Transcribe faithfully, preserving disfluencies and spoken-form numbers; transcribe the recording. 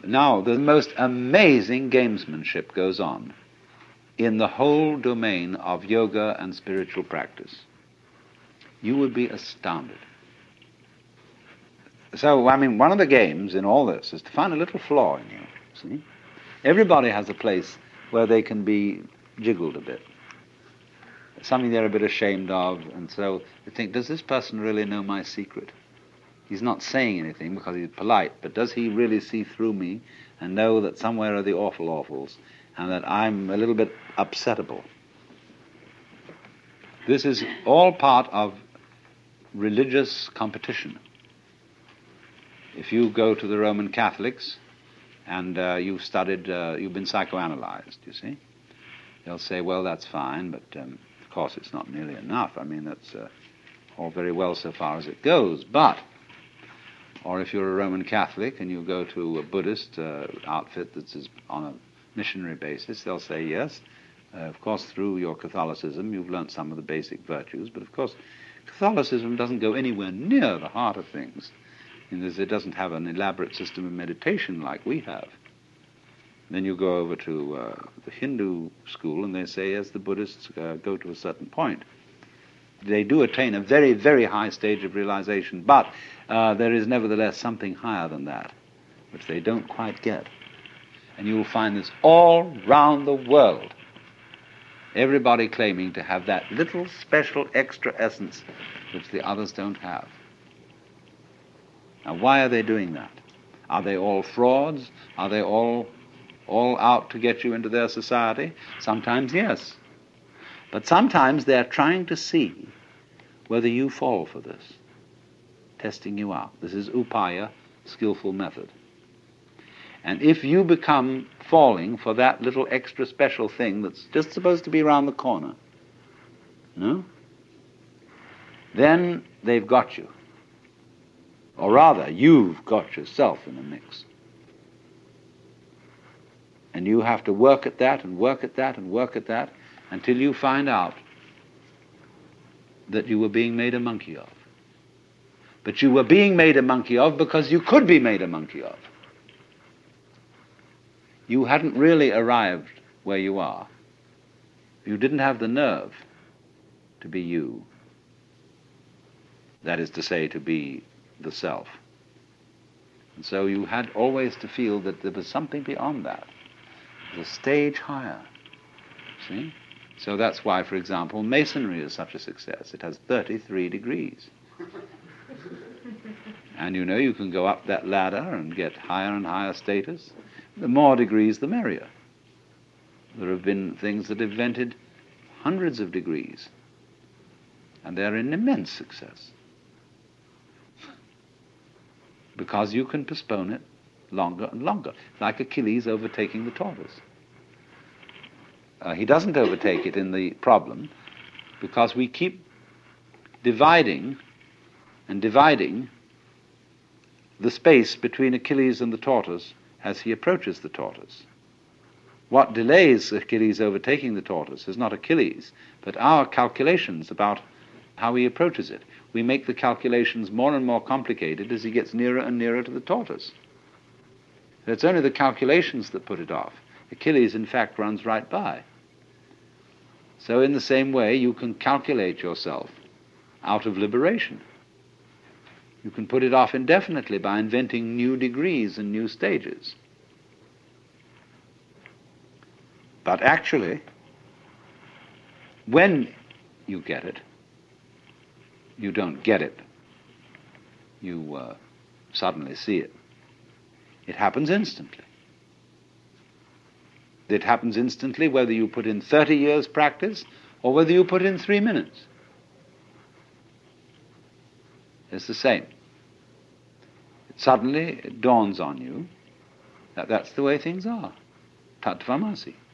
Now, the most amazing gamesmanship goes on in the whole domain of yoga and spiritual practice. You would be astounded. So, I mean, one of the games in all this is to find a little flaw in you, see? Everybody has a place where they can be jiggled a bit, something they're a bit ashamed of, and so they think, does this person really know my secret? He's not saying anything because he's polite, but does he really see through me and know that somewhere are the awful awfuls and that I'm a little bit upsettable? This is all part of religious competition. If you go to the Roman Catholics and uh, you've studied, uh, you've been psychoanalyzed, you see, they'll say, well, that's fine, but um, of course it's not nearly enough. I mean, that's uh, all very well so far as it goes, but, or if you're a Roman Catholic and you go to a Buddhist uh, outfit that's on a missionary basis, they'll say, yes, uh, of course through your Catholicism you've learnt some of the basic virtues, but of course Catholicism doesn't go anywhere near the heart of things. It doesn't have an elaborate system of meditation like we have. Then you go over to uh, the Hindu school and they say, yes, the Buddhists uh, go to a certain point. They do attain a very, very high stage of realization, but uh, there is nevertheless something higher than that, which they don't quite get. And you will find this all round the world. Everybody claiming to have that little special extra essence which the others don't have. Now, why are they doing that? Are they all frauds? Are they all all out to get you into their society? Sometimes, yes. But sometimes they're trying to see whether you fall for this, testing you out. This is upaya, skillful method. And if you become falling for that little extra special thing that's just supposed to be around the corner, no? Then they've got you. Or rather, you've got yourself in a mix. And you have to work at that and work at that and work at that until you find out that you were being made a monkey of. But you were being made a monkey of because you could be made a monkey of. You hadn't really arrived where you are. You didn't have the nerve to be you. That is to say, to be the self. And so you had always to feel that there was something beyond that, the stage higher. See? So that's why, for example, Masonry is such a success. It has thirty-three degrees. And you know, you can go up that ladder and get higher and higher status. The more degrees, the merrier. There have been things that have invented hundreds of degrees, and they're an immense success. Because you can postpone it longer and longer, like Achilles overtaking the tortoise. Uh, he doesn't overtake it in the problem because we keep dividing and dividing the space between Achilles and the tortoise as he approaches the tortoise. What delays Achilles overtaking the tortoise is not Achilles, but our calculations about how he approaches it. We make the calculations more and more complicated as he gets nearer and nearer to the tortoise. It's only the calculations that put it off. Achilles, in fact, runs right by. So in the same way, you can calculate yourself out of liberation. You can put it off indefinitely by inventing new degrees and new stages. But actually, when you get it, you don't get it. You uh, suddenly see it. It happens instantly. It happens instantly whether you put in thirty years practice or whether you put in three minutes. It's the same. It suddenly it dawns on you that that's the way things are. Tattvamasi.